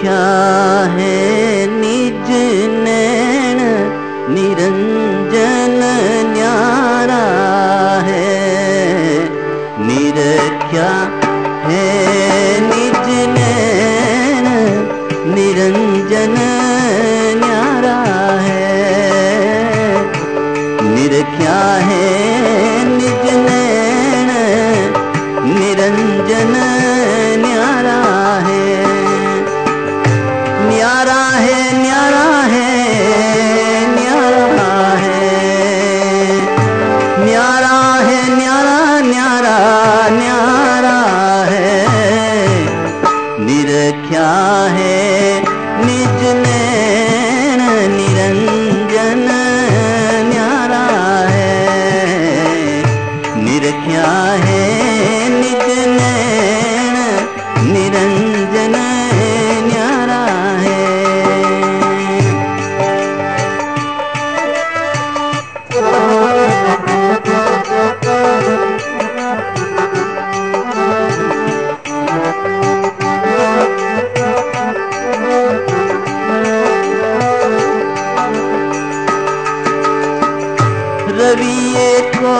निरख्या है निज नैन निरंजन न्यारा है। निरख्या है निज नैन निरंजन न्यारा है। निरख्या है निज नैन निरंजन न्यारा है। न्यारा है न्यारा है न्यारा है। न्यारा है न्यारा न्यारा न्यारा है। निरख्या है निज नैन निरंजन न्यारा है। निरख्या है निज नैन निरंजन न्यारा है। रविये को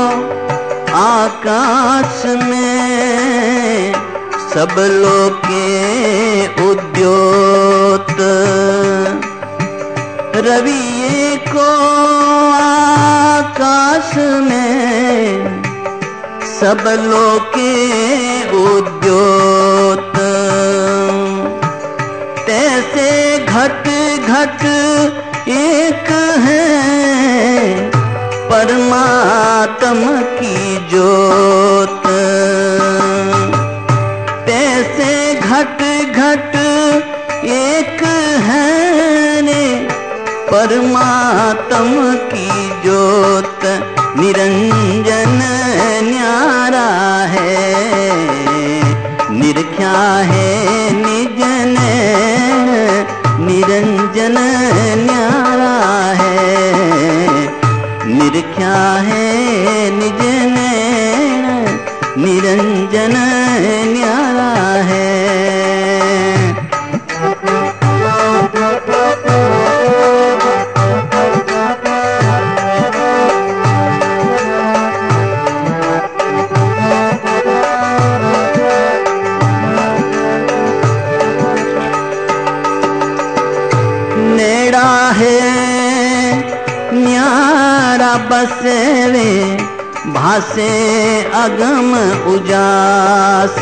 आकाश में सब लोके उद्योत। रविये को आकाश में सब लोके उद्योत। तैसे घट घट एक है परमात्म की जोत। तैसे घट घट एक है रे परमात्म की जोत। निरंजन न्यारा है। निरख्या है निज नैन निरंजन न्यारा है। निरख्या है निज नैन निरंजन न्यारा है। नेड़ा है न्यारा बसेवे भासे अगम उजास।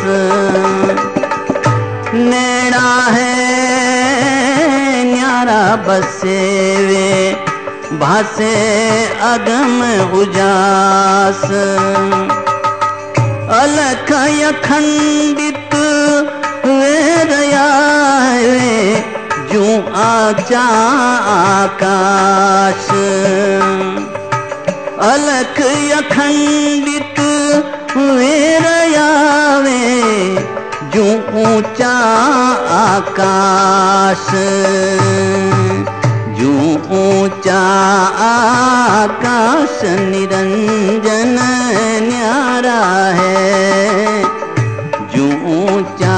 नेड़ा है न्यारा बसेवे भासे अगम उजास। अलख अखंडित वेरया जू आचा आकाश। अलख अखंडित वेरयावे जू ऊंचा आकाश। जू ऊंचा आकाश निरंजन न्यारा है। जू ऊंचा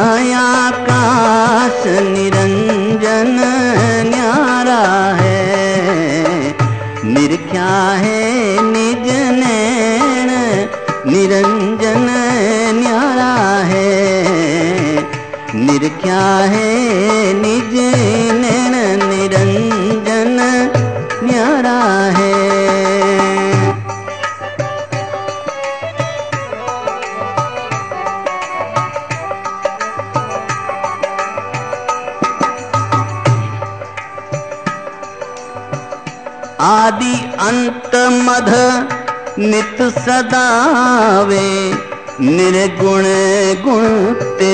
आकाश निरंजन न्यारा है। निरख्या है निज नैन निरंजन न्यारा है। निरख्या है निज नैन निरंजन न्यारा है। आदि अंत मध नित सदावे निर्गुण गुण ते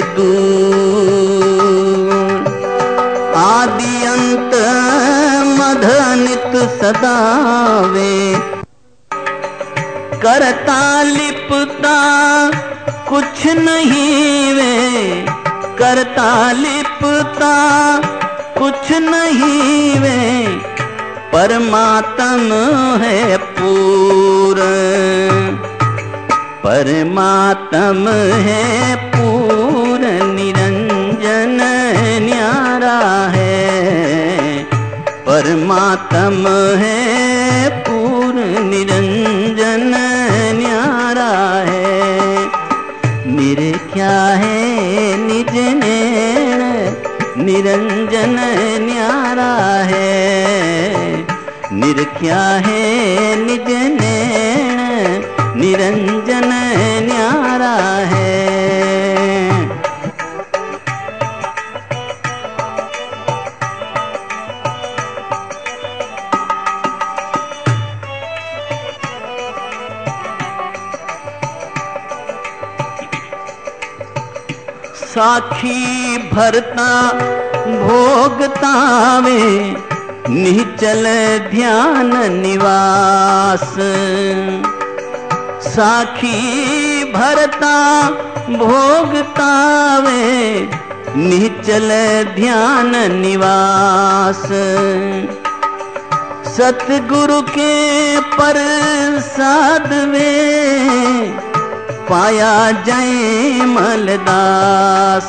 दूर। आदि अंत मध नित सदावे करता लिपता कुछ नहीं वे। करता लिपता कुछ नहीं वे परमात्म है पूर्ण। परमात्म है पूर्ण निरंजन न्यारा परमात्म है पूर्ण निरंजन न्यारा है। निरख्या है निज नैण निरंजन न्यारा है। निरख्या है निज नैण निरंजन न्यारा है। साखी भरता भोगतावे निचल ध्यान निवास। साखी भरता भोगतावे निचल ध्यान निवास। सतगुरु के प्रसाद में पाया जय मलदास।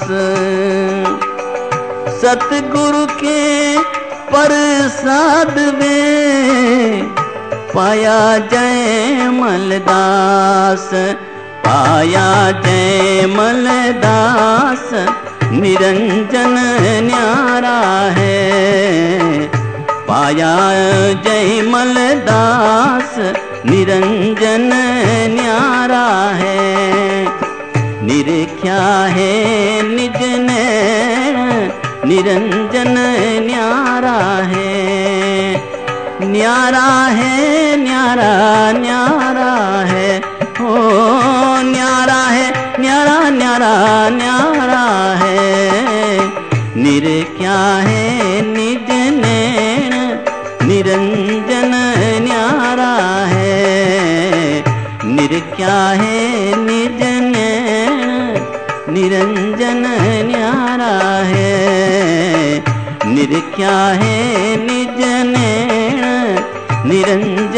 सतगुरु के प्रसाद में पाया जय मलदास। पाया जय मलदास निरंजन न्यारा है। पाया जय मलदास निरंजन न्यारा है। निरख्या है निज नैण निरंजन न्यारा है। न्यारा है न्यारा न्यारा है ओ न्यारा है न्यारा न्यारा न्यारा है। निरख्या है निज नैण निरंजन न्यारा है। निरख्या है निज नैण निरंजन न्यारा है। निरख्या है निज नैण निरंजन